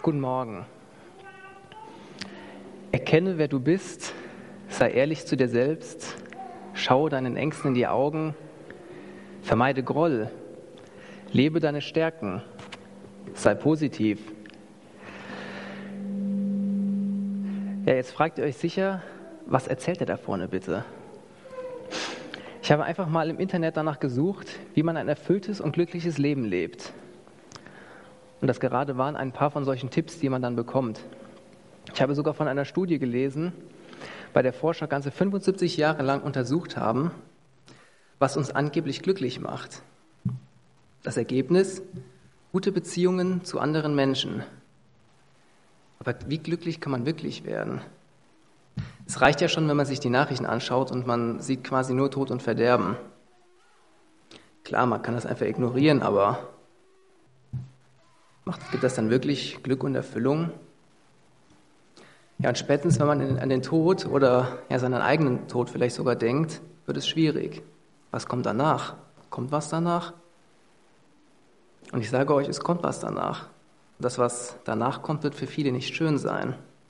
Guten Morgen. Erkenne, wer du bist, sei ehrlich zu dir selbst, schau deinen Ängsten in die Augen, vermeide Groll, lebe deine Stärken, sei positiv. Ja, jetzt fragt ihr euch sicher, was erzählt er da vorne bitte? Ich habe einfach mal im Internet danach gesucht, wie man ein erfülltes und glückliches Leben lebt. Und das gerade waren ein paar von solchen Tipps, die man dann bekommt. Ich habe sogar von einer Studie gelesen, bei der Forscher ganze 75 Jahre lang untersucht haben, was uns angeblich glücklich macht. Das Ergebnis: gute Beziehungen zu anderen Menschen. Aber wie glücklich kann man wirklich werden? Es reicht ja schon, wenn man sich die Nachrichten anschaut und man sieht quasi nur Tod und Verderben. Klar, man kann das einfach ignorieren, aber gibt das dann wirklich Glück und Erfüllung? Ja, und spätestens, wenn man an den Tod oder seinen eigenen Tod vielleicht sogar denkt, wird es schwierig. Was kommt danach? Kommt was danach? Und ich sage euch, es kommt was danach. Das, was danach kommt, wird für viele nicht schön sein.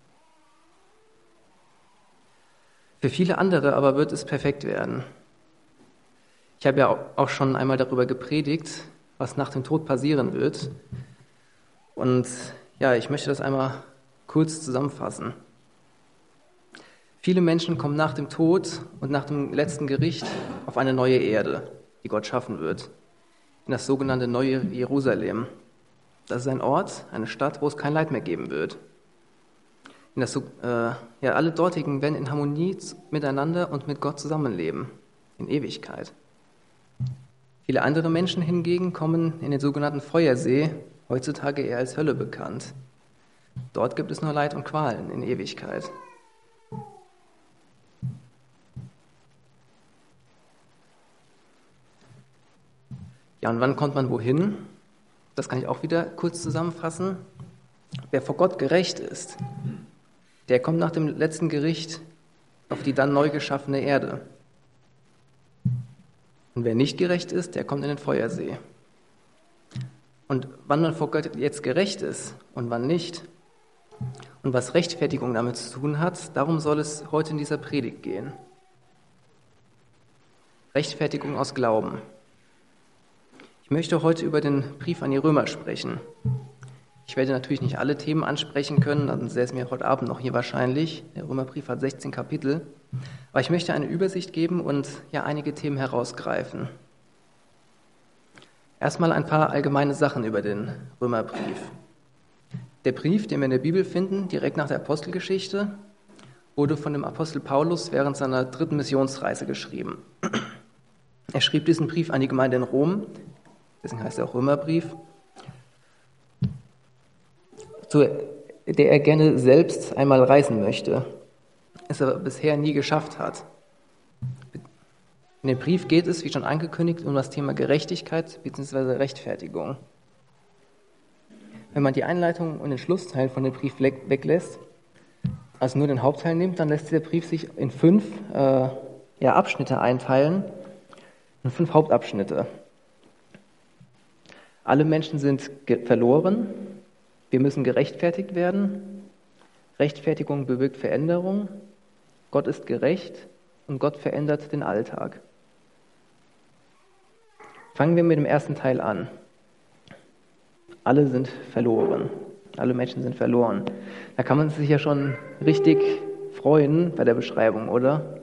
Für viele andere aber wird es perfekt werden. Ich habe ja auch schon einmal darüber gepredigt, was nach dem Tod passieren wird. Und ja, ich möchte das einmal kurz zusammenfassen. Viele Menschen kommen nach dem Tod und nach dem letzten Gericht auf eine neue Erde, die Gott schaffen wird, in das sogenannte Neue Jerusalem. Das ist ein Ort, eine Stadt, wo es kein Leid mehr geben wird. Alle Dortigen werden in Harmonie miteinander und mit Gott zusammenleben, in Ewigkeit. Viele andere Menschen hingegen kommen in den sogenannten Feuersee, heutzutage eher als Hölle bekannt. Dort gibt es nur Leid und Qualen in Ewigkeit. Ja, und wann kommt man wohin? Das kann ich auch wieder kurz zusammenfassen. Wer vor Gott gerecht ist, der kommt nach dem letzten Gericht auf die dann neu geschaffene Erde. Und wer nicht gerecht ist, der kommt in den Feuersee. Und wann man vor Gott jetzt gerecht ist und wann nicht, und was Rechtfertigung damit zu tun hat, darum soll es heute in dieser Predigt gehen. Rechtfertigung aus Glauben. Ich möchte heute über den Brief an die Römer sprechen. Ich werde natürlich nicht alle Themen ansprechen können, dann sähe es mir heute Abend noch hier wahrscheinlich. Der Römerbrief hat 16 Kapitel. Aber ich möchte eine Übersicht geben und einige Themen herausgreifen. Erstmal ein paar allgemeine Sachen über den Römerbrief. Der Brief, den wir in der Bibel finden, direkt nach der Apostelgeschichte, wurde von dem Apostel Paulus während seiner 3. Missionsreise geschrieben. Er schrieb diesen Brief an die Gemeinde in Rom, deswegen heißt er auch Römerbrief, zu der er gerne selbst einmal reisen möchte, es aber bisher nie geschafft hat. In dem Brief geht es, wie schon angekündigt, um das Thema Gerechtigkeit bzw. Rechtfertigung. Wenn man die Einleitung und den Schlussteil von dem Brief weglässt, also nur den Hauptteil nimmt, dann lässt der Brief sich in 5 Abschnitte einteilen, in 5 Hauptabschnitte. Alle Menschen sind verloren, wir müssen gerechtfertigt werden, Rechtfertigung bewirkt Veränderung, Gott ist gerecht und Gott verändert den Alltag. Fangen wir mit dem ersten Teil an. Alle sind verloren. Alle Menschen sind verloren. Da kann man sich ja schon richtig freuen bei der Beschreibung, oder?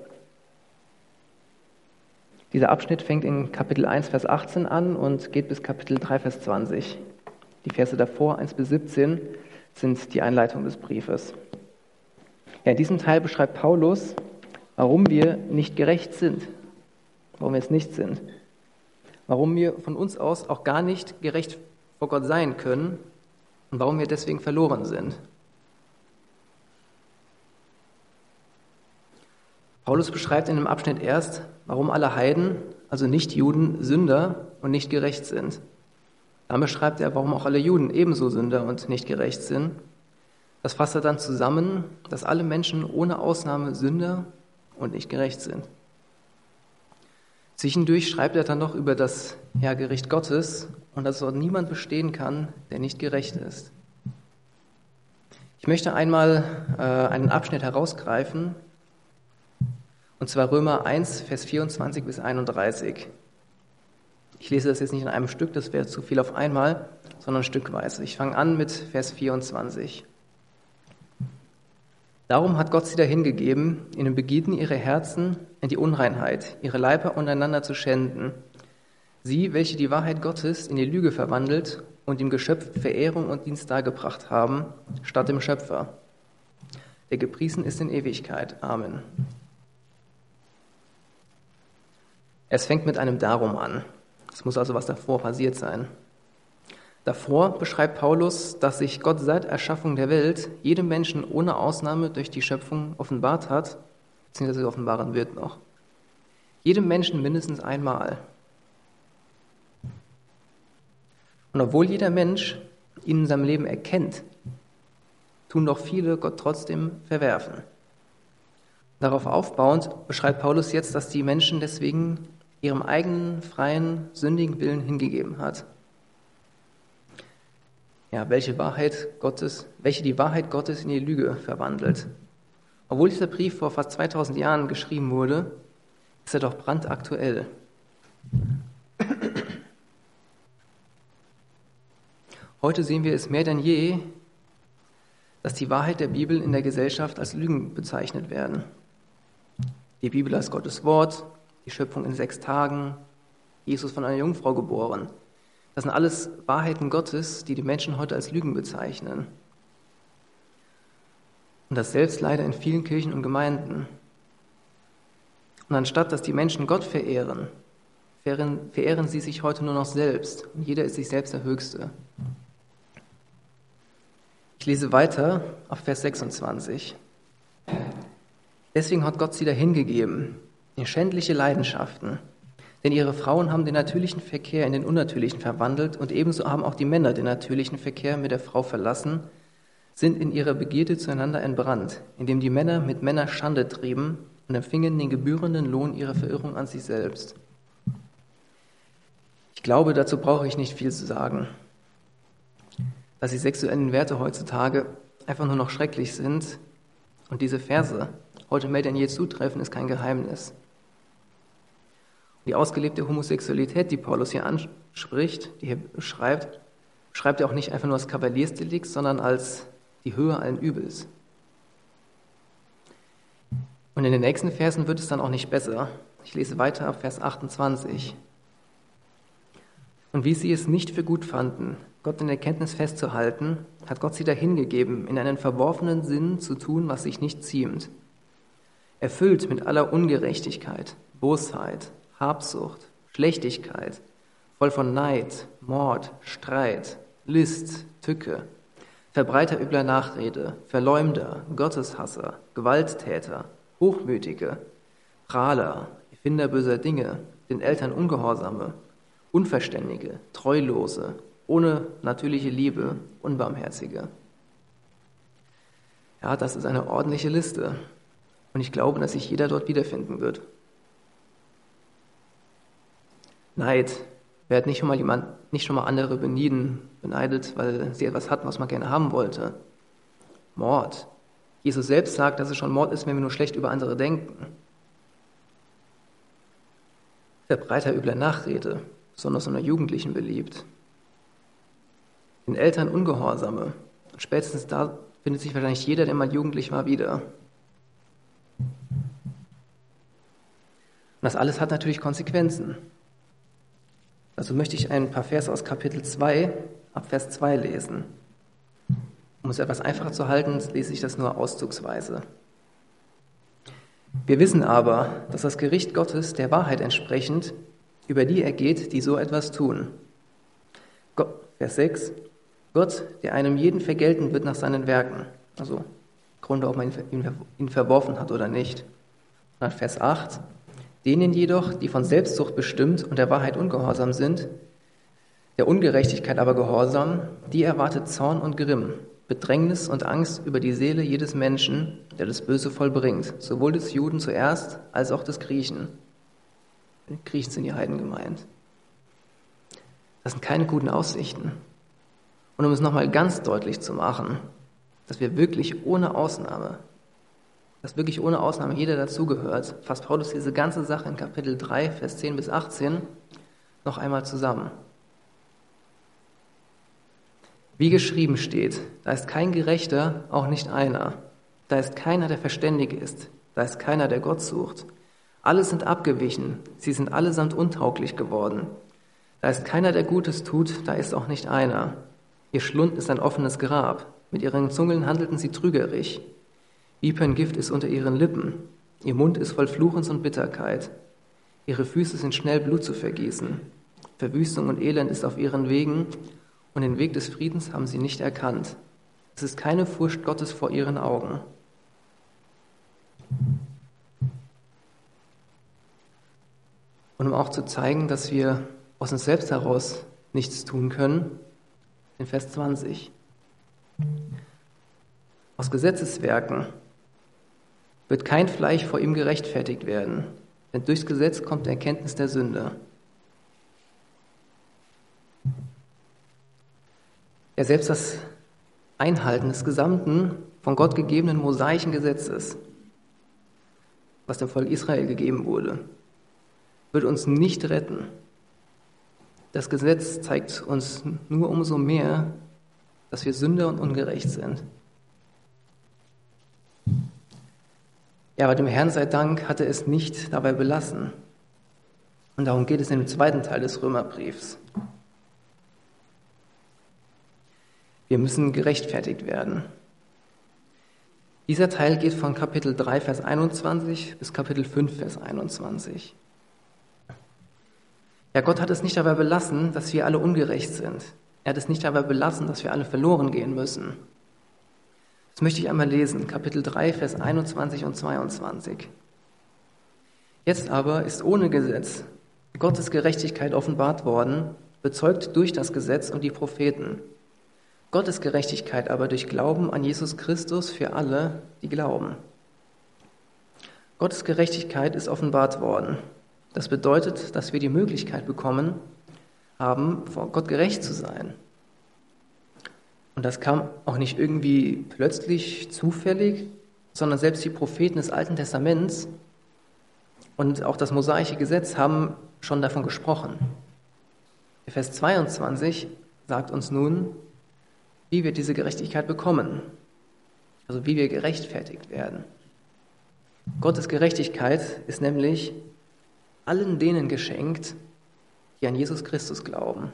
Dieser Abschnitt fängt in Kapitel 1, Vers 18 an und geht bis Kapitel 3, Vers 20. Die Verse davor, 1 bis 17, sind die Einleitung des Briefes. Ja, in diesem Teil beschreibt Paulus, warum wir nicht gerecht sind, warum wir es nicht sind, warum wir von uns aus auch gar nicht gerecht vor Gott sein können und warum wir deswegen verloren sind. Paulus beschreibt in dem Abschnitt erst, warum alle Heiden, also Nicht-Juden, Sünder und nicht gerecht sind. Dann beschreibt er, warum auch alle Juden ebenso Sünder und nicht gerecht sind. Das fasst er dann zusammen, dass alle Menschen ohne Ausnahme Sünder und nicht gerecht sind. Zwischendurch schreibt er dann noch über das Gericht Gottes und dass dort niemand bestehen kann, der nicht gerecht ist. Ich möchte einmal einen Abschnitt herausgreifen, und zwar Römer 1, Vers 24 bis 31. Ich lese das jetzt nicht in einem Stück, das wäre zu viel auf einmal, sondern stückweise. Ich fange an mit Vers 24. Darum hat Gott sie dahingegeben, in dem Beginnen ihrer Herzen in die Unreinheit, ihre Leiber untereinander zu schänden. Sie, welche die Wahrheit Gottes in die Lüge verwandelt und dem Geschöpf Verehrung und Dienst dargebracht haben, statt dem Schöpfer. Der gepriesen ist in Ewigkeit. Amen. Es fängt mit einem Darum an. Es muss also was davor passiert sein. Davor beschreibt Paulus, dass sich Gott seit Erschaffung der Welt jedem Menschen ohne Ausnahme durch die Schöpfung offenbart hat, beziehungsweise offenbaren wird noch. Jedem Menschen mindestens einmal. Und obwohl jeder Mensch ihn in seinem Leben erkennt, tun doch viele Gott trotzdem verwerfen. Darauf aufbauend beschreibt Paulus jetzt, dass die Menschen deswegen ihrem eigenen, freien, sündigen Willen hingegeben hat. Ja, welche die Wahrheit Gottes in die Lüge verwandelt. Obwohl dieser Brief vor fast 2000 Jahren geschrieben wurde, ist er doch brandaktuell. Heute sehen wir es mehr denn je, dass die Wahrheit der Bibel in der Gesellschaft als Lügen bezeichnet werden. Die Bibel als Gottes Wort, die Schöpfung in 6 Tagen, Jesus von einer Jungfrau geboren. Das sind alles Wahrheiten Gottes, die die Menschen heute als Lügen bezeichnen. Und das selbst leider in vielen Kirchen und Gemeinden. Und anstatt, dass die Menschen Gott verehren sie sich heute nur noch selbst. Und jeder ist sich selbst der Höchste. Ich lese weiter auf Vers 26. Deswegen hat Gott sie dahingegeben, in schändliche Leidenschaften. Denn ihre Frauen haben den natürlichen Verkehr in den unnatürlichen verwandelt und ebenso haben auch die Männer den natürlichen Verkehr mit der Frau verlassen, sind in ihrer Begierde zueinander entbrannt, indem die Männer mit Männern Schande trieben und empfingen den gebührenden Lohn ihrer Verirrung an sich selbst. Ich glaube, dazu brauche ich nicht viel zu sagen. Dass die sexuellen Werte heutzutage einfach nur noch schrecklich sind und diese Verse heute mehr denn je zutreffen, ist kein Geheimnis. Die ausgelebte Homosexualität, die Paulus hier anspricht, die hier beschreibt er auch nicht einfach nur als Kavaliersdelikt, sondern als die Höhe allen Übels. Und in den nächsten Versen wird es dann auch nicht besser. Ich lese weiter ab Vers 28. Und wie sie es nicht für gut fanden, Gott in der Kenntnis festzuhalten, hat Gott sie dahingegeben, in einen verworfenen Sinn zu tun, was sich nicht ziemt. Erfüllt mit aller Ungerechtigkeit, Bosheit, Habsucht, Schlechtigkeit, voll von Neid, Mord, Streit, List, Tücke, Verbreiter übler Nachrede, Verleumder, Gotteshasser, Gewalttäter, Hochmütige, Prahler, Erfinder böser Dinge, den Eltern Ungehorsame, Unverständige, Treulose, ohne natürliche Liebe, Unbarmherzige. Ja, das ist eine ordentliche Liste. Und ich glaube, dass sich jeder dort wiederfinden wird. Neid. Wer hat nicht schon mal andere beneidet, weil sie etwas hatten, was man gerne haben wollte? Mord. Jesus selbst sagt, dass es schon Mord ist, wenn wir nur schlecht über andere denken. Verbreiter übler Nachrede, besonders unter Jugendlichen beliebt. Den Eltern Ungehorsame. Und spätestens da findet sich wahrscheinlich jeder, der mal jugendlich war, wieder. Und das alles hat natürlich Konsequenzen. Also möchte ich ein paar Verse aus Kapitel 2, ab Vers 2 lesen. Um es etwas einfacher zu halten, lese ich das nur auszugsweise. Wir wissen aber, dass das Gericht Gottes der Wahrheit entsprechend über die ergeht, die so etwas tun. Vers 6. Gott, der einem jeden vergelten wird nach seinen Werken. Also im Grunde, ob man ihn verworfen hat oder nicht. Und dann Vers 8. Denen jedoch, die von Selbstsucht bestimmt und der Wahrheit ungehorsam sind, der Ungerechtigkeit aber gehorsam, die erwartet Zorn und Grimm, Bedrängnis und Angst über die Seele jedes Menschen, der das Böse vollbringt, sowohl des Juden zuerst als auch des Griechen. Griechen sind die Heiden gemeint. Das sind keine guten Aussichten. Und um es nochmal ganz deutlich zu machen, dass wirklich ohne Ausnahme jeder dazugehört, fasst Paulus diese ganze Sache in Kapitel 3, Vers 10 bis 18 noch einmal zusammen. Wie geschrieben steht, da ist kein Gerechter, auch nicht einer. Da ist keiner, der verständig ist. Da ist keiner, der Gott sucht. Alle sind abgewichen, sie sind allesamt untauglich geworden. Da ist keiner, der Gutes tut, da ist auch nicht einer. Ihr Schlund ist ein offenes Grab. Mit ihren Zungen handelten sie trügerisch. Viperngift ist unter ihren Lippen. Ihr Mund ist voll Fluchens und Bitterkeit. Ihre Füße sind schnell, Blut zu vergießen. Verwüstung und Elend ist auf ihren Wegen, und den Weg des Friedens haben sie nicht erkannt. Es ist keine Furcht Gottes vor ihren Augen. Und um auch zu zeigen, dass wir aus uns selbst heraus nichts tun können, in Vers 20. Aus Gesetzeswerken wird kein Fleisch vor ihm gerechtfertigt werden, denn durchs Gesetz kommt die Erkenntnis der Sünde. Ja, selbst das Einhalten des gesamten von Gott gegebenen mosaischen Gesetzes, was dem Volk Israel gegeben wurde, wird uns nicht retten. Das Gesetz zeigt uns nur umso mehr, dass wir Sünder und ungerecht sind. Ja, aber dem Herrn sei Dank hat er es nicht dabei belassen. Und darum geht es in dem zweiten Teil des Römerbriefs. Wir müssen gerechtfertigt werden. Dieser Teil geht von Kapitel 3, Vers 21 bis Kapitel 5, Vers 21. Ja, Gott hat es nicht dabei belassen, dass wir alle ungerecht sind. Er hat es nicht dabei belassen, dass wir alle verloren gehen müssen. Das möchte ich einmal lesen, Kapitel 3, Vers 21 und 22. Jetzt aber ist ohne Gesetz Gottes Gerechtigkeit offenbart worden, bezeugt durch das Gesetz und die Propheten. Gottes Gerechtigkeit aber durch Glauben an Jesus Christus für alle, die glauben. Gottes Gerechtigkeit ist offenbart worden. Das bedeutet, dass wir die Möglichkeit bekommen haben, vor Gott gerecht zu sein. Und das kam auch nicht irgendwie plötzlich, zufällig, sondern selbst die Propheten des Alten Testaments und auch das mosaische Gesetz haben schon davon gesprochen. Vers 22 sagt uns nun, wie wir diese Gerechtigkeit bekommen, also wie wir gerechtfertigt werden. Gottes Gerechtigkeit ist nämlich allen denen geschenkt, die an Jesus Christus glauben.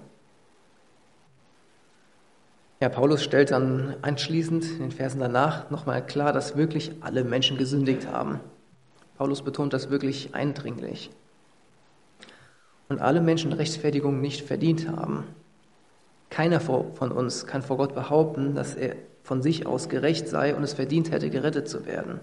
Ja, Paulus stellt dann anschließend in den Versen danach nochmal klar, dass wirklich alle Menschen gesündigt haben. Paulus betont das wirklich eindringlich. Und alle Menschen Rechtfertigung nicht verdient haben. Keiner von uns kann vor Gott behaupten, dass er von sich aus gerecht sei und es verdient hätte, gerettet zu werden.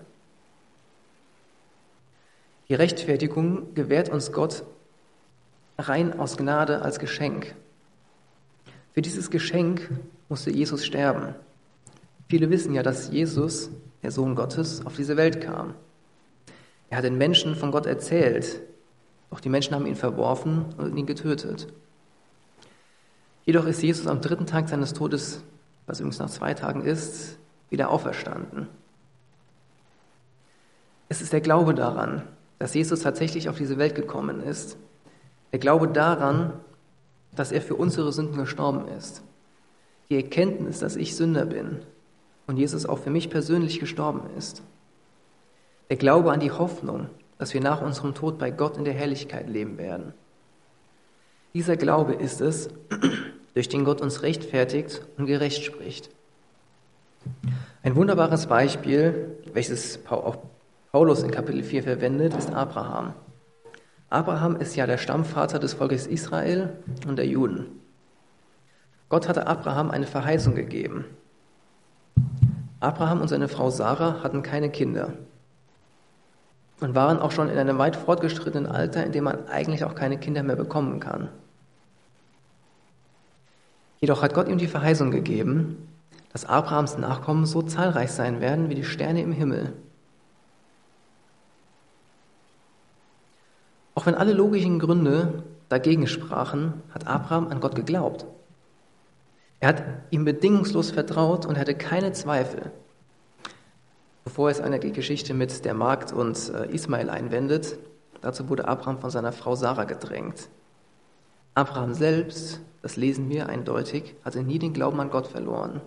Die Rechtfertigung gewährt uns Gott rein aus Gnade als Geschenk. Für dieses Geschenk musste Jesus sterben. Viele wissen ja, dass Jesus, der Sohn Gottes, auf diese Welt kam. Er hat den Menschen von Gott erzählt, doch die Menschen haben ihn verworfen und ihn getötet. Jedoch ist Jesus am 3. Tag seines Todes, was übrigens nach 2 Tagen ist, wieder auferstanden. Es ist der Glaube daran, dass Jesus tatsächlich auf diese Welt gekommen ist. Der Glaube daran, dass er für unsere Sünden gestorben ist. Die Erkenntnis, dass ich Sünder bin und Jesus auch für mich persönlich gestorben ist. Der Glaube an die Hoffnung, dass wir nach unserem Tod bei Gott in der Herrlichkeit leben werden. Dieser Glaube ist es, durch den Gott uns rechtfertigt und gerecht spricht. Ein wunderbares Beispiel, welches auch Paulus in Kapitel 4 verwendet, ist Abraham. Abraham ist ja der Stammvater des Volkes Israel und der Juden. Gott hatte Abraham eine Verheißung gegeben. Abraham und seine Frau Sarah hatten keine Kinder und waren auch schon in einem weit fortgeschrittenen Alter, in dem man eigentlich auch keine Kinder mehr bekommen kann. Jedoch hat Gott ihm die Verheißung gegeben, dass Abrahams Nachkommen so zahlreich sein werden wie die Sterne im Himmel. Auch wenn alle logischen Gründe dagegen sprachen, hat Abraham an Gott geglaubt. Er hat ihm bedingungslos vertraut und hatte keine Zweifel. Bevor er jetzt eine Geschichte mit der Magd und Ismael einwendet, dazu wurde Abraham von seiner Frau Sarah gedrängt. Abraham selbst, das lesen wir eindeutig, hatte nie den Glauben an Gott verloren.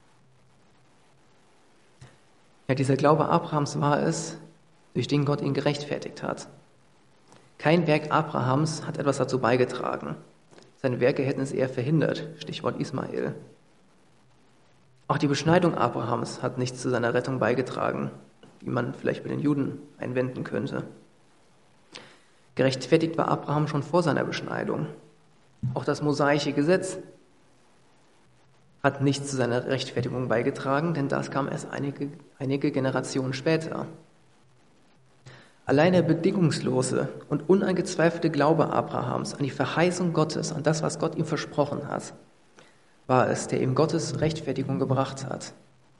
Ja, dieser Glaube Abrahams war es, durch den Gott ihn gerechtfertigt hat. Kein Werk Abrahams hat etwas dazu beigetragen. Seine Werke hätten es eher verhindert, Stichwort Ismael. Auch die Beschneidung Abrahams hat nichts zu seiner Rettung beigetragen, wie man vielleicht bei den Juden einwenden könnte. Gerechtfertigt war Abraham schon vor seiner Beschneidung. Auch das mosaische Gesetz hat nichts zu seiner Rechtfertigung beigetragen, denn das kam erst einige Generationen später. Allein der bedingungslose und unangezweifelte Glaube Abrahams an die Verheißung Gottes, an das, was Gott ihm versprochen hat, war es, der ihm Gottes Rechtfertigung gebracht hat.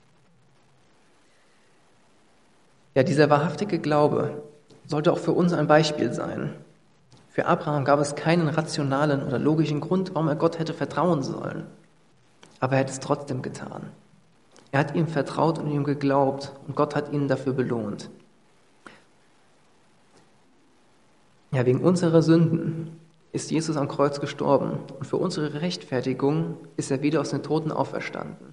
Ja, dieser wahrhaftige Glaube sollte auch für uns ein Beispiel sein. Für Abraham gab es keinen rationalen oder logischen Grund, warum er Gott hätte vertrauen sollen. Aber er hat es trotzdem getan. Er hat ihm vertraut und ihm geglaubt und Gott hat ihn dafür belohnt. Ja, wegen unserer Sünden ist Jesus am Kreuz gestorben und für unsere Rechtfertigung ist er wieder aus den Toten auferstanden.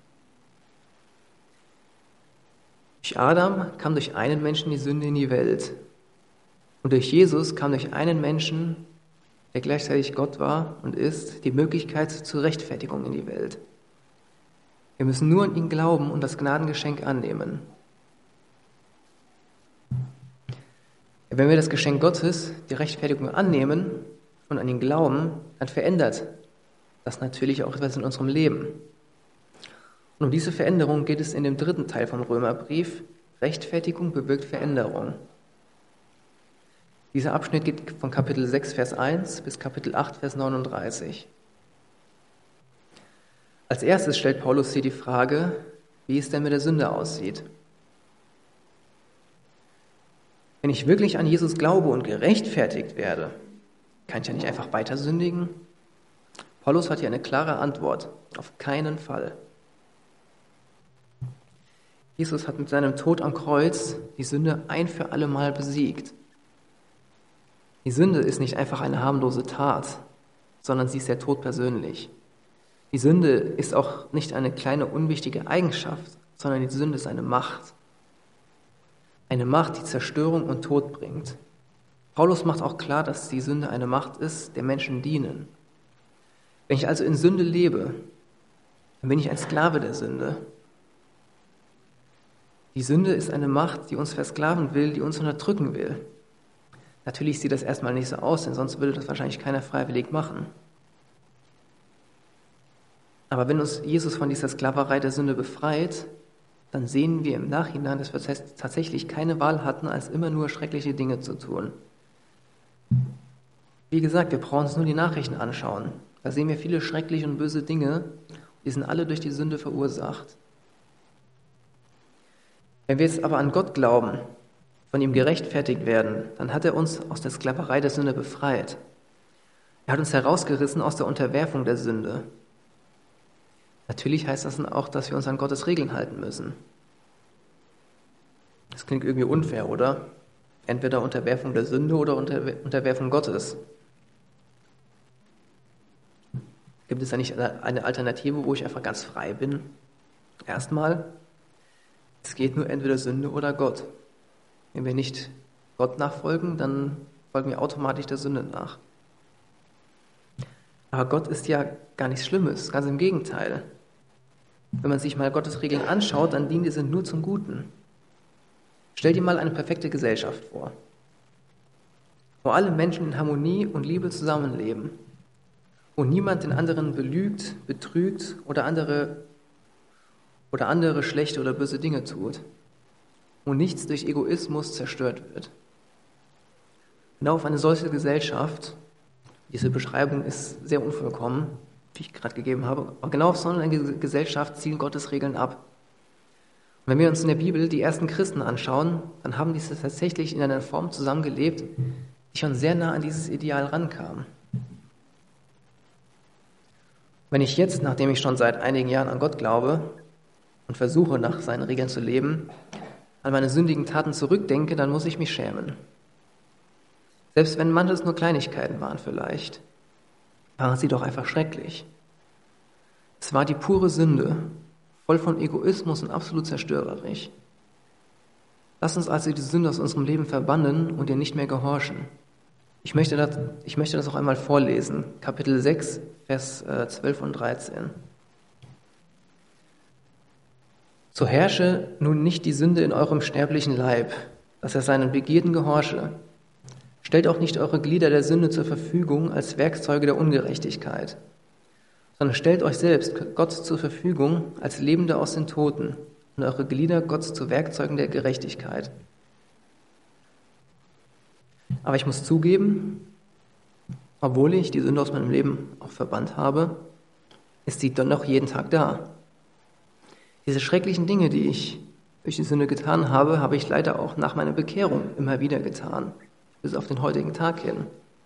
Durch Adam kam durch einen Menschen die Sünde in die Welt und durch Jesus kam durch einen Menschen, der gleichzeitig Gott war und ist, die Möglichkeit zur Rechtfertigung in die Welt. Wir müssen nur an ihn glauben und das Gnadengeschenk annehmen. Wenn wir das Geschenk Gottes, die Rechtfertigung annehmen und an ihn glauben, dann verändert das natürlich auch etwas in unserem Leben. Und um diese Veränderung geht es in dem 3. Teil vom Römerbrief. Rechtfertigung bewirkt Veränderung. Dieser Abschnitt geht von Kapitel 6, Vers 1 bis Kapitel 8, Vers 39. Als erstes stellt Paulus hier die Frage, wie es denn mit der Sünde aussieht. Wenn ich wirklich an Jesus glaube und gerechtfertigt werde, kann ich ja nicht einfach weiter sündigen? Paulus hat hier eine klare Antwort. Auf keinen Fall. Jesus hat mit seinem Tod am Kreuz die Sünde ein für alle Mal besiegt. Die Sünde ist nicht einfach eine harmlose Tat, sondern sie ist der Tod persönlich. Die Sünde ist auch nicht eine kleine unwichtige Eigenschaft, sondern die Sünde ist eine Macht. Eine Macht, die Zerstörung und Tod bringt. Paulus macht auch klar, dass die Sünde eine Macht ist, der Menschen dienen. Wenn ich also in Sünde lebe, dann bin ich ein Sklave der Sünde. Die Sünde ist eine Macht, die uns versklaven will, die uns unterdrücken will. Natürlich sieht das erstmal nicht so aus, denn sonst würde das wahrscheinlich keiner freiwillig machen. Aber wenn uns Jesus von dieser Sklaverei der Sünde befreit, dann sehen wir im Nachhinein, dass wir tatsächlich keine Wahl hatten, als immer nur schreckliche Dinge zu tun. Wie gesagt, wir brauchen uns nur die Nachrichten anschauen. Da sehen wir viele schreckliche und böse Dinge, die sind alle durch die Sünde verursacht. Wenn wir jetzt aber an Gott glauben, von ihm gerechtfertigt werden, dann hat er uns aus der Sklaverei der Sünde befreit. Er hat uns herausgerissen aus der Unterwerfung der Sünde. Natürlich heißt das dann auch, dass wir uns an Gottes Regeln halten müssen. Das klingt irgendwie unfair, oder? Entweder Unterwerfung der Sünde oder Unterwerfung Gottes. Gibt es da nicht eine Alternative, wo ich einfach ganz frei bin? Erstmal, es geht nur entweder Sünde oder Gott. Wenn wir nicht Gott nachfolgen, dann folgen wir automatisch der Sünde nach. Aber Gott ist ja gar nichts Schlimmes, ganz im Gegenteil. Wenn man sich mal Gottes Regeln anschaut, dann dienen diese nur zum Guten. Stell dir mal eine perfekte Gesellschaft vor, wo alle Menschen in Harmonie und Liebe zusammenleben und niemand den anderen belügt, betrügt oder andere schlechte oder böse Dinge tut und nichts durch Egoismus zerstört wird. Genau auf eine solche Gesellschaft, diese Beschreibung ist sehr unvollkommen, die ich gerade gegeben habe, aber genau auf so eine Gesellschaft zielen Gottes Regeln ab. Und wenn wir uns in der Bibel die ersten Christen anschauen, dann haben diese tatsächlich in einer Form zusammengelebt, die schon sehr nah an dieses Ideal rankam. Wenn ich jetzt, nachdem ich schon seit einigen Jahren an Gott glaube und versuche, nach seinen Regeln zu leben, an meine sündigen Taten zurückdenke, dann muss ich mich schämen. Selbst wenn manches nur Kleinigkeiten waren vielleicht, waren sie doch einfach schrecklich. Es war die pure Sünde, voll von Egoismus und absolut zerstörerisch. Lass uns also die Sünde aus unserem Leben verbannen und ihr nicht mehr gehorchen. Ich möchte das auch einmal vorlesen, Kapitel 6, Vers 12 und 13. So herrsche nun nicht die Sünde in eurem sterblichen Leib, dass er seinen Begierden gehorche. Stellt auch nicht eure Glieder der Sünde zur Verfügung als Werkzeuge der Ungerechtigkeit, sondern stellt euch selbst Gott zur Verfügung als Lebende aus den Toten und eure Glieder Gott zu Werkzeugen der Gerechtigkeit. Aber ich muss zugeben, obwohl ich die Sünde aus meinem Leben auch verbannt habe, ist sie dennoch jeden Tag da. Diese schrecklichen Dinge, die ich durch die Sünde getan habe, habe ich leider auch nach meiner Bekehrung immer wieder getan, bis auf den heutigen Tag hin.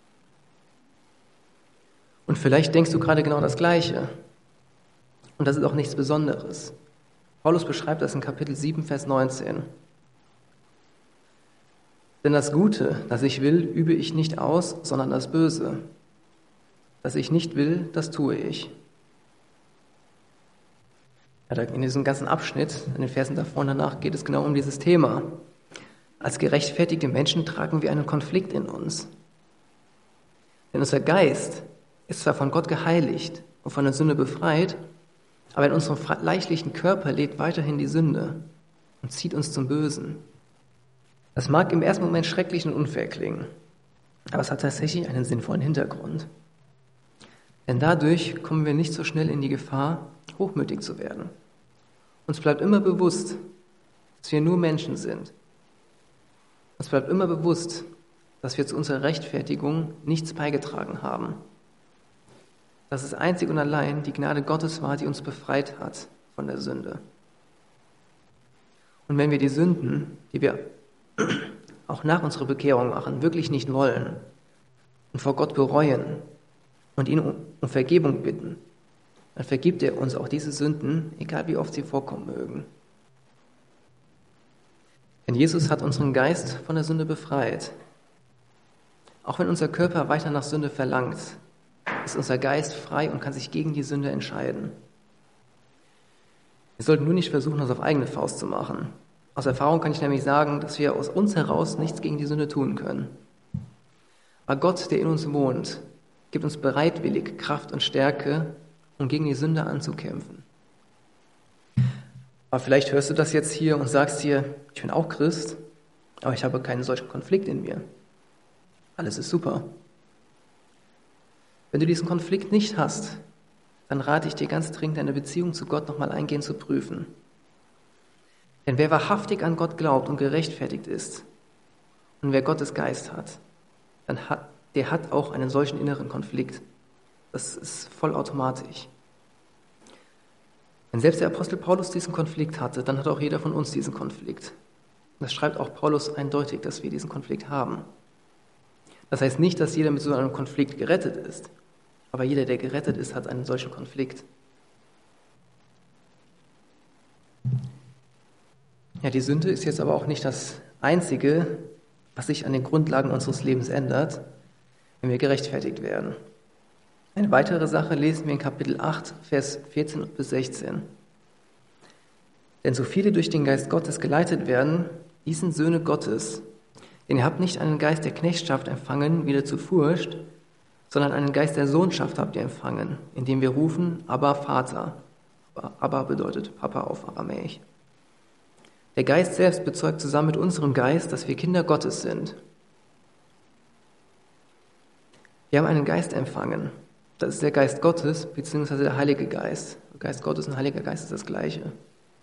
Und vielleicht denkst du gerade genau das Gleiche. Und das ist auch nichts Besonderes. Paulus beschreibt das in Kapitel 7, Vers 19. Denn das Gute, das ich will, übe ich nicht aus, sondern das Böse. Das ich nicht will, das tue ich. Ja, in diesem ganzen Abschnitt, in den Versen davor und danach, geht es genau um dieses Thema. Als gerechtfertigte Menschen tragen wir einen Konflikt in uns. Denn unser Geist ist zwar von Gott geheiligt und von der Sünde befreit, aber in unserem leichlichen Körper lebt weiterhin die Sünde und zieht uns zum Bösen. Das mag im ersten Moment schrecklich und unfair klingen, aber es hat tatsächlich einen sinnvollen Hintergrund. Denn dadurch kommen wir nicht so schnell in die Gefahr, hochmütig zu werden. Uns bleibt immer bewusst, dass wir nur Menschen sind. Uns bleibt immer bewusst, dass wir zu unserer Rechtfertigung nichts beigetragen haben. Dass es einzig und allein die Gnade Gottes war, die uns befreit hat von der Sünde. Und wenn wir die Sünden, die wir auch nach unserer Bekehrung machen, wirklich nicht wollen und vor Gott bereuen und ihn um Vergebung bitten, dann vergibt er uns auch diese Sünden, egal wie oft sie vorkommen mögen. Denn Jesus hat unseren Geist von der Sünde befreit. Auch wenn unser Körper weiter nach Sünde verlangt, ist unser Geist frei und kann sich gegen die Sünde entscheiden. Wir sollten nur nicht versuchen, das auf eigene Faust zu machen. Aus Erfahrung kann ich nämlich sagen, dass wir aus uns heraus nichts gegen die Sünde tun können. Aber Gott, der in uns wohnt, gibt uns bereitwillig Kraft und Stärke, um gegen die Sünde anzukämpfen. Aber vielleicht hörst du das jetzt hier und sagst dir, ich bin auch Christ, aber ich habe keinen solchen Konflikt in mir. Alles ist super. Wenn du diesen Konflikt nicht hast, dann rate ich dir ganz dringend, deine Beziehung zu Gott nochmal eingehend zu prüfen. Denn wer wahrhaftig an Gott glaubt und gerechtfertigt ist und wer Gottes Geist hat, der hat auch einen solchen inneren Konflikt. Das ist vollautomatisch. Wenn selbst der Apostel Paulus diesen Konflikt hatte, dann hat auch jeder von uns diesen Konflikt. Das schreibt auch Paulus eindeutig, dass wir diesen Konflikt haben. Das heißt nicht, dass jeder mit so einem Konflikt gerettet ist, aber jeder, der gerettet ist, hat einen solchen Konflikt. Ja, die Sünde ist jetzt aber auch nicht das Einzige, was sich an den Grundlagen unseres Lebens ändert, wenn wir gerechtfertigt werden. Eine weitere Sache lesen wir in Kapitel 8, Vers 14 bis 16. Denn so viele durch den Geist Gottes geleitet werden, die sind Söhne Gottes. Denn ihr habt nicht einen Geist der Knechtschaft empfangen, wieder zu Furcht, sondern einen Geist der Sohnschaft habt ihr empfangen, indem wir rufen, Abba, Vater. Abba bedeutet Papa auf Aramäisch. Der Geist selbst bezeugt zusammen mit unserem Geist, dass wir Kinder Gottes sind. Wir haben einen Geist empfangen. Das ist der Geist Gottes, beziehungsweise der Heilige Geist. Geist Gottes und Heiliger Geist ist das Gleiche.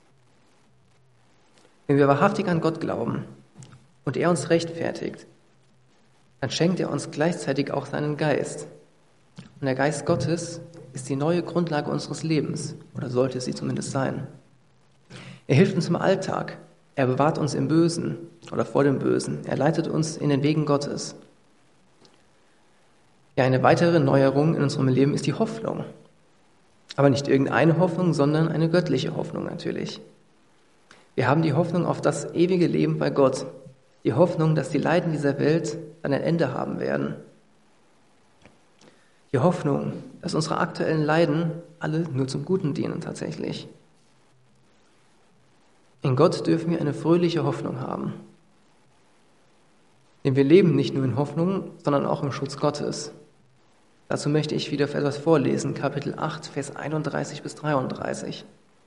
Wenn wir wahrhaftig an Gott glauben und er uns rechtfertigt, dann schenkt er uns gleichzeitig auch seinen Geist. Und der Geist Gottes ist die neue Grundlage unseres Lebens, oder sollte sie zumindest sein. Er hilft uns im Alltag, er bewahrt uns im Bösen oder vor dem Bösen, er leitet uns in den Wegen Gottes. Ja, eine weitere Neuerung in unserem Leben ist die Hoffnung. Aber nicht irgendeine Hoffnung, sondern eine göttliche Hoffnung natürlich. Wir haben die Hoffnung auf das ewige Leben bei Gott. Die Hoffnung, dass die Leiden dieser Welt dann ein Ende haben werden. Die Hoffnung, dass unsere aktuellen Leiden alle nur zum Guten dienen tatsächlich. In Gott dürfen wir eine fröhliche Hoffnung haben. Denn wir leben nicht nur in Hoffnung, sondern auch im Schutz Gottes. Dazu möchte ich wieder etwas vorlesen, Kapitel 8, Vers 31 bis 33.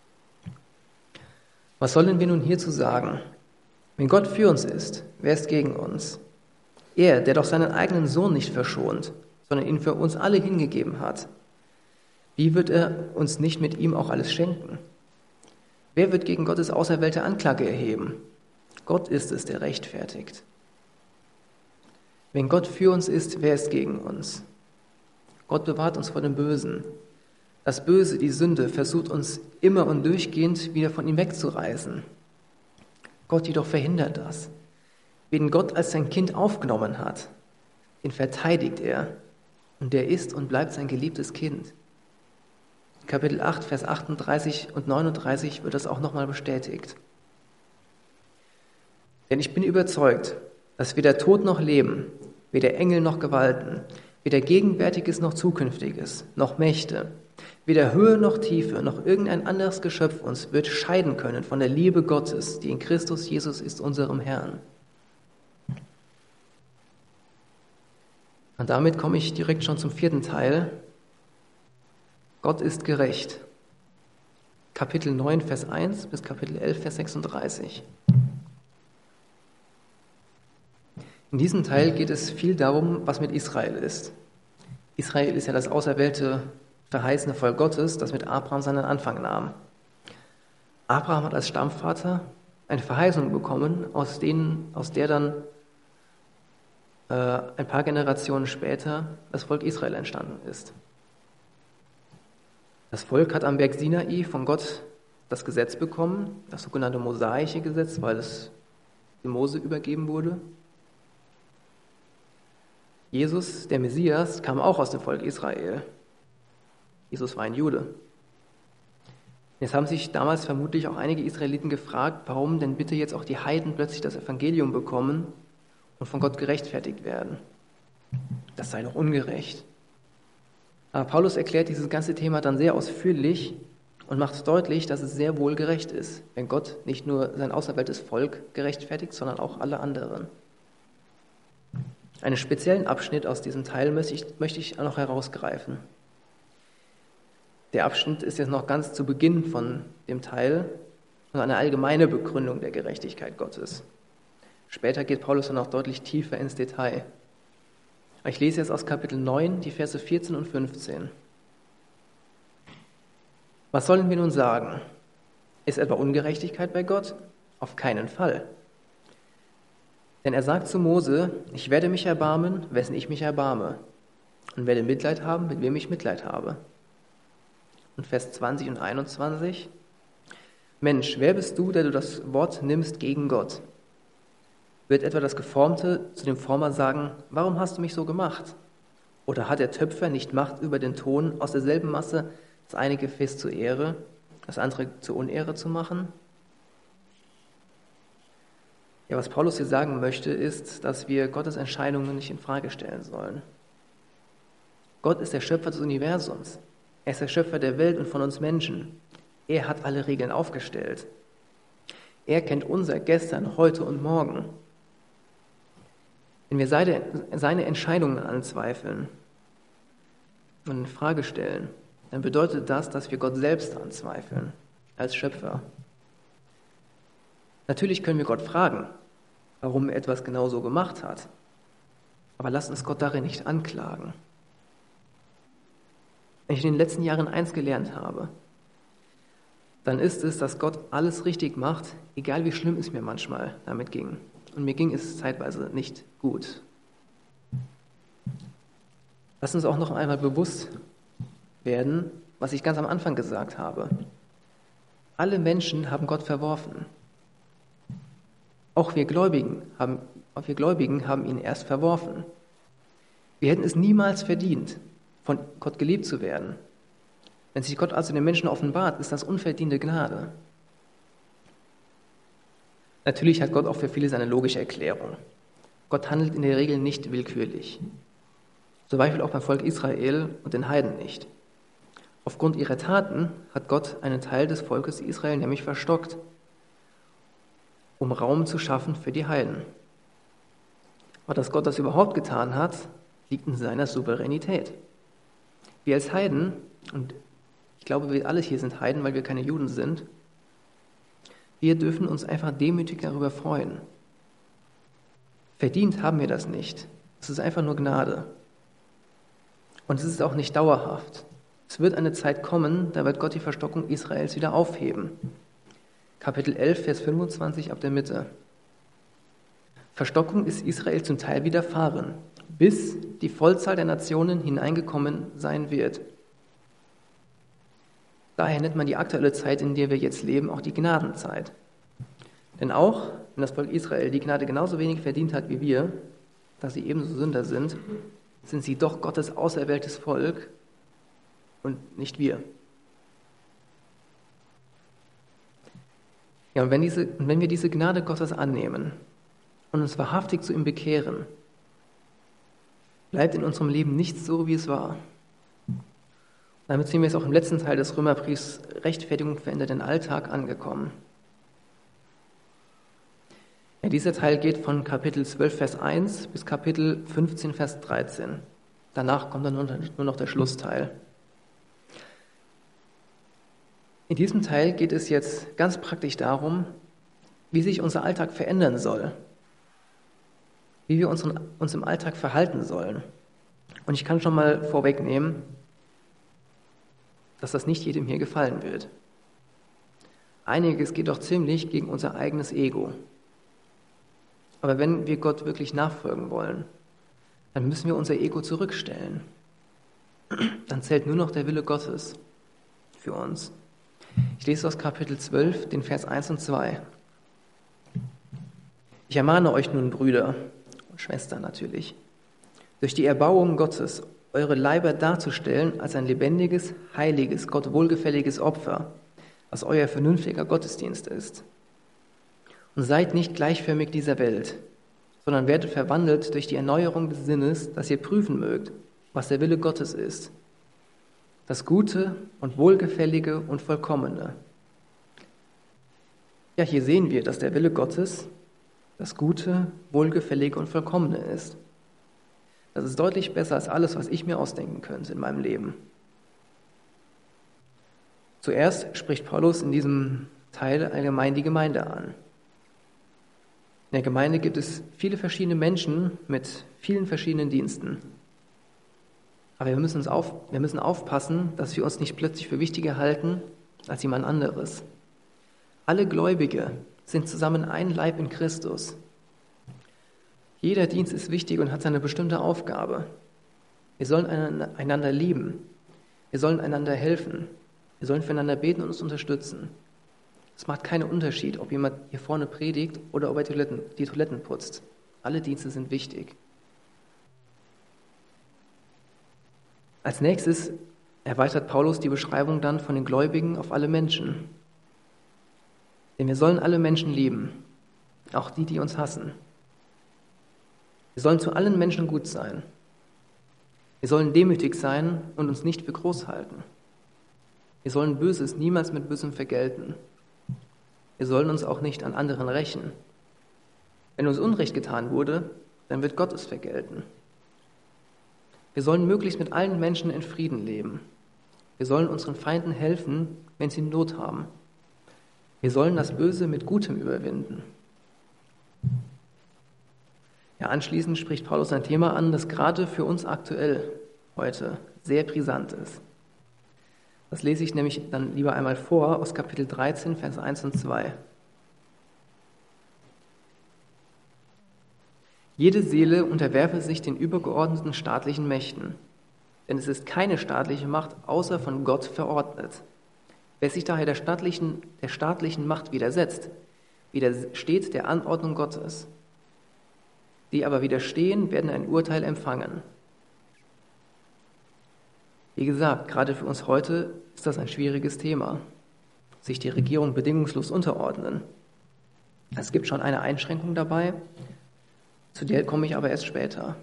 Was sollen wir nun hierzu sagen? Wenn Gott für uns ist, wer ist gegen uns? Er, der doch seinen eigenen Sohn nicht verschont, sondern ihn für uns alle hingegeben hat. Wie wird er uns nicht mit ihm auch alles schenken? Wer wird gegen Gottes auserwählte Anklage erheben? Gott ist es, der rechtfertigt. Wenn Gott für uns ist, wer ist gegen uns? Gott bewahrt uns vor dem Bösen. Das Böse, die Sünde, versucht uns immer und durchgehend wieder von ihm wegzureißen. Gott jedoch verhindert das. Wen Gott als sein Kind aufgenommen hat, den verteidigt er. Und der ist und bleibt sein geliebtes Kind. Kapitel 8, Vers 38 und 39 wird das auch nochmal bestätigt. Denn ich bin überzeugt, dass weder Tod noch Leben, weder Engel noch Gewalten, weder Gegenwärtiges noch Zukünftiges, noch Mächte, weder Höhe noch Tiefe, noch irgendein anderes Geschöpf uns wird scheiden können von der Liebe Gottes, die in Christus Jesus ist, unserem Herrn. Und damit komme ich direkt schon zum 4. Teil. Gott ist gerecht. Kapitel 9, Vers 1 bis Kapitel 11, Vers 36. In diesem Teil geht es viel darum, was mit Israel ist. Israel ist ja das auserwählte, verheißene Volk Gottes, das mit Abraham seinen Anfang nahm. Abraham hat als Stammvater eine Verheißung bekommen, aus der dann ein paar Generationen später das Volk Israel entstanden ist. Das Volk hat am Berg Sinai von Gott das Gesetz bekommen, das sogenannte mosaische Gesetz, weil es dem Mose übergeben wurde. Jesus, der Messias, kam auch aus dem Volk Israel. Jesus war ein Jude. Jetzt haben sich damals vermutlich auch einige Israeliten gefragt, warum denn bitte jetzt auch die Heiden plötzlich das Evangelium bekommen und von Gott gerechtfertigt werden. Das sei doch ungerecht. Aber Paulus erklärt dieses ganze Thema dann sehr ausführlich und macht deutlich, dass es sehr wohl gerecht ist, wenn Gott nicht nur sein auserwähltes Volk gerechtfertigt, sondern auch alle anderen. Einen speziellen Abschnitt aus diesem Teil möchte ich noch herausgreifen. Der Abschnitt ist jetzt noch ganz zu Beginn von dem Teil und eine allgemeine Begründung der Gerechtigkeit Gottes. Später geht Paulus dann auch deutlich tiefer ins Detail. Ich lese jetzt aus Kapitel 9, die Verse 14 und 15. Was sollen wir nun sagen? Ist etwa Ungerechtigkeit bei Gott? Auf keinen Fall. Denn er sagt zu Mose, ich werde mich erbarmen, wessen ich mich erbarme, und werde Mitleid haben, mit wem ich Mitleid habe. Und Vers 20 und 21. Mensch, wer bist du, der du das Wort nimmst gegen Gott? Wird etwa das Geformte zu dem Former sagen, warum hast du mich so gemacht? Oder hat der Töpfer nicht Macht über den Ton, aus derselben Masse das eine Gefäß zur Ehre, das andere zur Unehre zu machen? Ja, was Paulus hier sagen möchte, ist, dass wir Gottes Entscheidungen nicht in Frage stellen sollen. Gott ist der Schöpfer des Universums. Er ist der Schöpfer der Welt und von uns Menschen. Er hat alle Regeln aufgestellt. Er kennt unser Gestern, heute und morgen. Wenn wir seine Entscheidungen anzweifeln und in Frage stellen, dann bedeutet das, dass wir Gott selbst anzweifeln, als Schöpfer. Natürlich können wir Gott fragen, warum er etwas genau so gemacht hat. Aber lasst uns Gott darin nicht anklagen. Wenn ich in den letzten Jahren eins gelernt habe, dann ist es, dass Gott alles richtig macht, egal wie schlimm es mir manchmal damit ging. Und mir ging es zeitweise nicht gut. Lasst uns auch noch einmal bewusst werden, was ich ganz am Anfang gesagt habe. Alle Menschen haben Gott verworfen. Auch wir Gläubigen haben ihn erst verworfen. Wir hätten es niemals verdient, von Gott geliebt zu werden. Wenn sich Gott also den Menschen offenbart, ist das unverdiente Gnade. Natürlich hat Gott auch für vieles eine logische Erklärung. Gott handelt in der Regel nicht willkürlich. Zum Beispiel auch beim Volk Israel und den Heiden nicht. Aufgrund ihrer Taten hat Gott einen Teil des Volkes Israel nämlich verstockt, um Raum zu schaffen für die Heiden. Aber dass Gott das überhaupt getan hat, liegt in seiner Souveränität. Wir als Heiden, und ich glaube, wir alle hier sind Heiden, weil wir keine Juden sind, wir dürfen uns einfach demütig darüber freuen. Verdient haben wir das nicht. Es ist einfach nur Gnade. Und es ist auch nicht dauerhaft. Es wird eine Zeit kommen, da wird Gott die Verstockung Israels wieder aufheben. Kapitel 11, Vers 25 ab der Mitte. Verstockung ist Israel zum Teil widerfahren, bis die Vollzahl der Nationen hineingekommen sein wird. Daher nennt man die aktuelle Zeit, in der wir jetzt leben, auch die Gnadenzeit. Denn auch wenn das Volk Israel die Gnade genauso wenig verdient hat wie wir, da sie ebenso Sünder sind sie doch Gottes auserwähltes Volk und nicht wir. Ja, und wenn wir diese Gnade Gottes annehmen und uns wahrhaftig zu ihm bekehren, bleibt in unserem Leben nichts so, wie es war. Damit sind wir jetzt auch im letzten Teil des Römerbriefs Rechtfertigung verändert den Alltag angekommen. Ja, dieser Teil geht von Kapitel 12, Vers 1 bis Kapitel 15, Vers 13. Danach kommt dann nur noch der Schlussteil. In diesem Teil geht es jetzt ganz praktisch darum, wie sich unser Alltag verändern soll, wie wir uns im Alltag verhalten sollen. Und ich kann schon mal vorwegnehmen, dass das nicht jedem hier gefallen wird. Einiges geht doch ziemlich gegen unser eigenes Ego. Aber wenn wir Gott wirklich nachfolgen wollen, dann müssen wir unser Ego zurückstellen. Dann zählt nur noch der Wille Gottes für uns. Ich lese aus Kapitel 12, den Vers 1 und 2. Ich ermahne euch nun, Brüder und Schwestern natürlich, durch die Erbauung Gottes eure Leiber darzustellen als ein lebendiges, heiliges, Gott wohlgefälliges Opfer, was euer vernünftiger Gottesdienst ist. Und seid nicht gleichförmig dieser Welt, sondern werdet verwandelt durch die Erneuerung des Sinnes, dass ihr prüfen mögt, was der Wille Gottes ist, das Gute und Wohlgefällige und Vollkommene. Ja, hier sehen wir, dass der Wille Gottes das Gute, Wohlgefällige und Vollkommene ist. Das ist deutlich besser als alles, was ich mir ausdenken könnte in meinem Leben. Zuerst spricht Paulus in diesem Teil allgemein die Gemeinde an. In der Gemeinde gibt es viele verschiedene Menschen mit vielen verschiedenen Diensten. Aber wir müssen aufpassen, dass wir uns nicht plötzlich für wichtiger halten als jemand anderes. Alle Gläubige sind zusammen ein Leib in Christus. Jeder Dienst ist wichtig und hat seine bestimmte Aufgabe. Wir sollen einander lieben. Wir sollen einander helfen. Wir sollen füreinander beten und uns unterstützen. Es macht keinen Unterschied, ob jemand hier vorne predigt oder ob er die Toiletten putzt. Alle Dienste sind wichtig. Als nächstes erweitert Paulus die Beschreibung dann von den Gläubigen auf alle Menschen. Denn wir sollen alle Menschen lieben, auch die uns hassen. Wir sollen zu allen Menschen gut sein. Wir sollen demütig sein und uns nicht für groß halten. Wir sollen Böses niemals mit Bösem vergelten. Wir sollen uns auch nicht an anderen rächen. Wenn uns Unrecht getan wurde, dann wird Gott es vergelten. Wir sollen möglichst mit allen Menschen in Frieden leben. Wir sollen unseren Feinden helfen, wenn sie Not haben. Wir sollen das Böse mit Gutem überwinden. Ja, anschließend spricht Paulus ein Thema an, das gerade für uns aktuell heute sehr brisant ist. Das lese ich nämlich dann lieber einmal vor aus Kapitel 13, Vers 1 und 2. Jede Seele unterwerfe sich den übergeordneten staatlichen Mächten, denn es ist keine staatliche Macht außer von Gott verordnet. Wer sich daher der staatlichen Macht widersetzt, widersteht der Anordnung Gottes. Die aber widerstehen, werden ein Urteil empfangen. Wie gesagt, gerade für uns heute ist das ein schwieriges Thema, sich die Regierung bedingungslos unterordnen. Es gibt schon eine Einschränkung dabei, zu der komme ich aber erst später.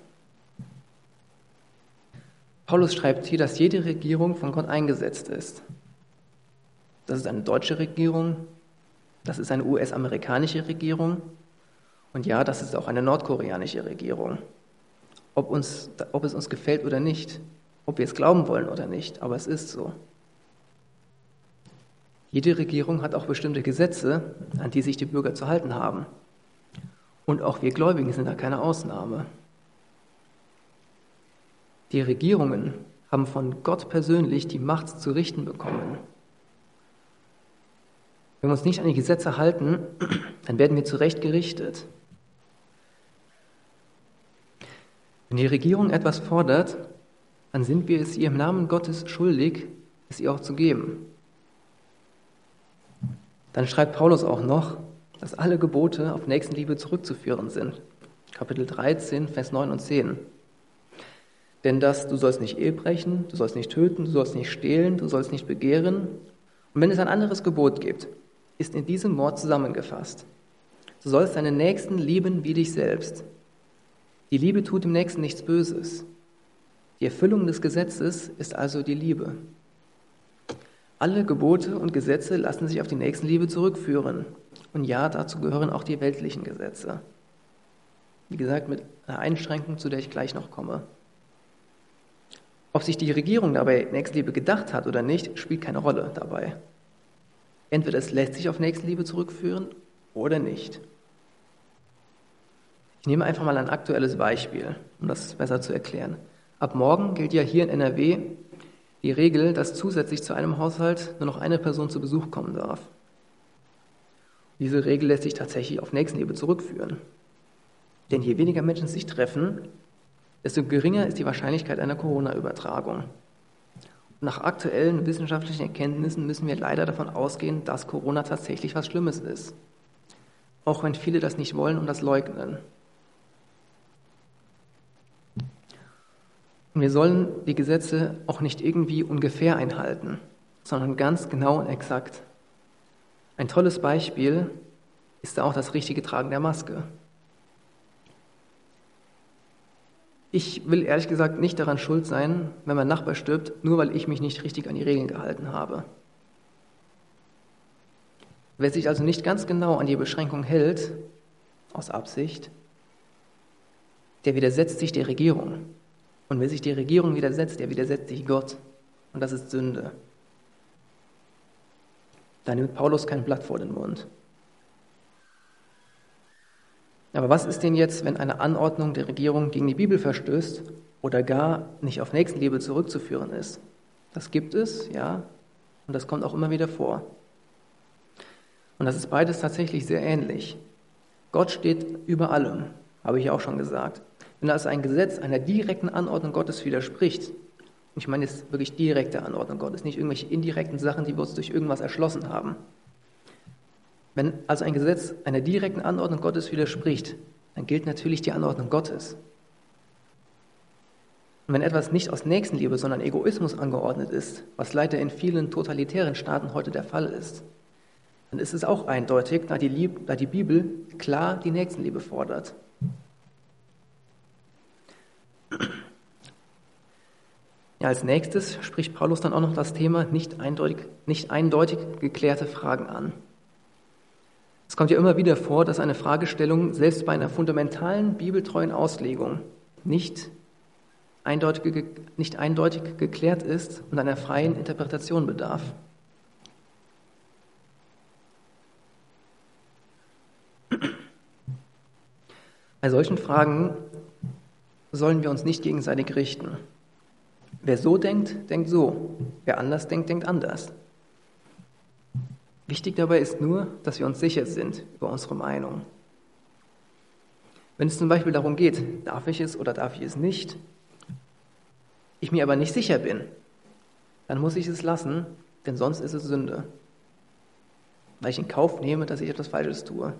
Paulus schreibt hier, dass jede Regierung von Gott eingesetzt ist. Das ist eine deutsche Regierung, das ist eine US-amerikanische Regierung und ja, das ist auch eine nordkoreanische Regierung. Ob es uns gefällt oder nicht, ob wir es glauben wollen oder nicht, aber es ist so. Jede Regierung hat auch bestimmte Gesetze, an die sich die Bürger zu halten haben. Und auch wir Gläubigen sind da keine Ausnahme. Die Regierungen haben von Gott persönlich die Macht zu richten bekommen. Wenn wir uns nicht an die Gesetze halten, dann werden wir zurecht gerichtet. Wenn die Regierung etwas fordert, dann sind wir es ihr im Namen Gottes schuldig, es ihr auch zu geben. Dann schreibt Paulus auch noch, dass alle Gebote auf Nächstenliebe zurückzuführen sind. Kapitel 13, Vers 9 und 10. Denn du sollst nicht Ehe brechen, du sollst nicht töten, du sollst nicht stehlen, du sollst nicht begehren. Und wenn es ein anderes Gebot gibt, ist in diesem Wort zusammengefasst. Du sollst deinen Nächsten lieben wie dich selbst. Die Liebe tut dem Nächsten nichts Böses. Die Erfüllung des Gesetzes ist also die Liebe. Alle Gebote und Gesetze lassen sich auf die Nächstenliebe zurückführen. Und ja, dazu gehören auch die weltlichen Gesetze. Wie gesagt, mit einer Einschränkung, zu der ich gleich noch komme. Ob sich die Regierung dabei Nächstenliebe gedacht hat oder nicht, spielt keine Rolle dabei. Entweder es lässt sich auf Nächstenliebe zurückführen oder nicht. Ich nehme einfach mal ein aktuelles Beispiel, um das besser zu erklären. Ab morgen gilt ja hier in NRW die Regel, dass zusätzlich zu einem Haushalt nur noch eine Person zu Besuch kommen darf. Diese Regel lässt sich tatsächlich auf Nächstenliebe zurückführen. Denn je weniger Menschen sich treffen, desto geringer ist die Wahrscheinlichkeit einer Corona-Übertragung. Und nach aktuellen wissenschaftlichen Erkenntnissen müssen wir leider davon ausgehen, dass Corona tatsächlich was Schlimmes ist. Auch wenn viele das nicht wollen und das leugnen. Und wir sollen die Gesetze auch nicht irgendwie ungefähr einhalten, sondern ganz genau und exakt. Ein tolles Beispiel ist da auch das richtige Tragen der Maske. Ich will ehrlich gesagt nicht daran schuld sein, wenn mein Nachbar stirbt, nur weil ich mich nicht richtig an die Regeln gehalten habe. Wer sich also nicht ganz genau an die Beschränkung hält, aus Absicht, der widersetzt sich der Regierung. Und wer sich der Regierung widersetzt, der widersetzt sich Gott. Und das ist Sünde. Da nimmt Paulus kein Blatt vor den Mund. Aber was ist denn jetzt, wenn eine Anordnung der Regierung gegen die Bibel verstößt oder gar nicht auf Nächstenliebe zurückzuführen ist? Das gibt es, ja, und das kommt auch immer wieder vor. Und das ist beides tatsächlich sehr ähnlich. Gott steht über allem, habe ich auch schon gesagt. Wenn also ein Gesetz einer direkten Anordnung Gottes widerspricht, und ich meine jetzt wirklich direkte Anordnung Gottes, nicht irgendwelche indirekten Sachen, die wir uns durch irgendwas erschlossen haben. Wenn also ein Gesetz einer direkten Anordnung Gottes widerspricht, dann gilt natürlich die Anordnung Gottes. Und wenn etwas nicht aus Nächstenliebe, sondern Egoismus angeordnet ist, was leider in vielen totalitären Staaten heute der Fall ist, dann ist es auch eindeutig, da die Bibel klar die Nächstenliebe fordert. Ja, als nächstes spricht Paulus dann auch noch das Thema nicht eindeutig geklärte Fragen an. Es kommt ja immer wieder vor, dass eine Fragestellung selbst bei einer fundamentalen bibeltreuen Auslegung nicht eindeutig geklärt ist und einer freien Interpretation bedarf. Bei solchen Fragen sollen wir uns nicht gegenseitig richten. Wer so denkt, denkt so. Wer anders denkt, denkt anders. Wichtig dabei ist nur, dass wir uns sicher sind über unsere Meinung. Wenn es zum Beispiel darum geht, darf ich es oder darf ich es nicht, ich mir aber nicht sicher bin, dann muss ich es lassen, denn sonst ist es Sünde. Weil ich in Kauf nehme, dass ich etwas Falsches tue.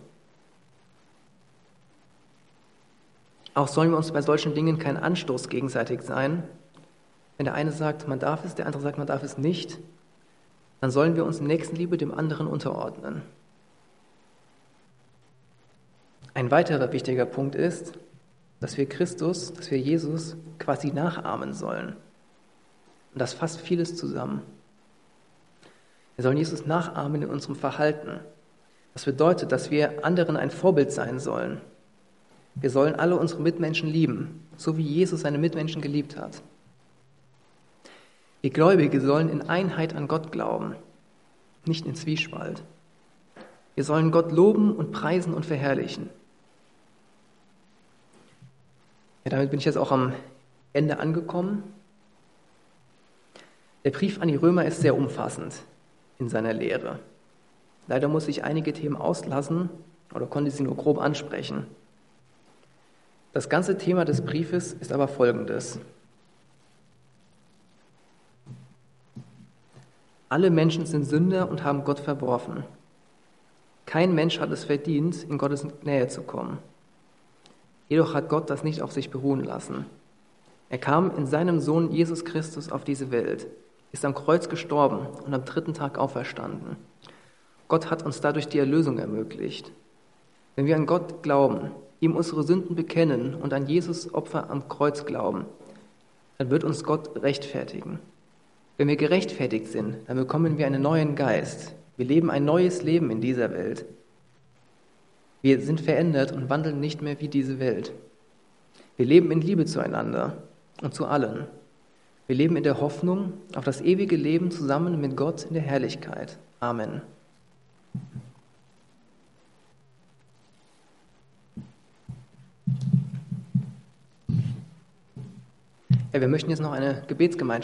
Auch sollen wir uns bei solchen Dingen kein Anstoß gegenseitig sein, wenn der eine sagt, man darf es, der andere sagt, man darf es nicht, dann sollen wir uns in Nächstenliebe dem anderen unterordnen. Ein weiterer wichtiger Punkt ist, dass wir Jesus quasi nachahmen sollen. Und das fasst vieles zusammen. Wir sollen Jesus nachahmen in unserem Verhalten. Das bedeutet, dass wir anderen ein Vorbild sein sollen. Wir sollen alle unsere Mitmenschen lieben, so wie Jesus seine Mitmenschen geliebt hat. Wir Gläubige sollen in Einheit an Gott glauben, nicht in Zwiespalt. Wir sollen Gott loben und preisen und verherrlichen. Ja, damit bin ich jetzt auch am Ende angekommen. Der Brief an die Römer ist sehr umfassend in seiner Lehre. Leider muss ich einige Themen auslassen oder konnte sie nur grob ansprechen. Das ganze Thema des Briefes ist aber folgendes. Alle Menschen sind Sünder und haben Gott verworfen. Kein Mensch hat es verdient, in Gottes Nähe zu kommen. Jedoch hat Gott das nicht auf sich beruhen lassen. Er kam in seinem Sohn Jesus Christus auf diese Welt, ist am Kreuz gestorben und am 3. Tag auferstanden. Gott hat uns dadurch die Erlösung ermöglicht. Wenn wir an Gott glauben, ihm unsere Sünden bekennen und an Jesus Opfer am Kreuz glauben, dann wird uns Gott rechtfertigen. Wenn wir gerechtfertigt sind, dann bekommen wir einen neuen Geist. Wir leben ein neues Leben in dieser Welt. Wir sind verändert und wandeln nicht mehr wie diese Welt. Wir leben in Liebe zueinander und zu allen. Wir leben in der Hoffnung auf das ewige Leben zusammen mit Gott in der Herrlichkeit. Amen. Ja, wir möchten jetzt noch eine Gebetsgemeinschaft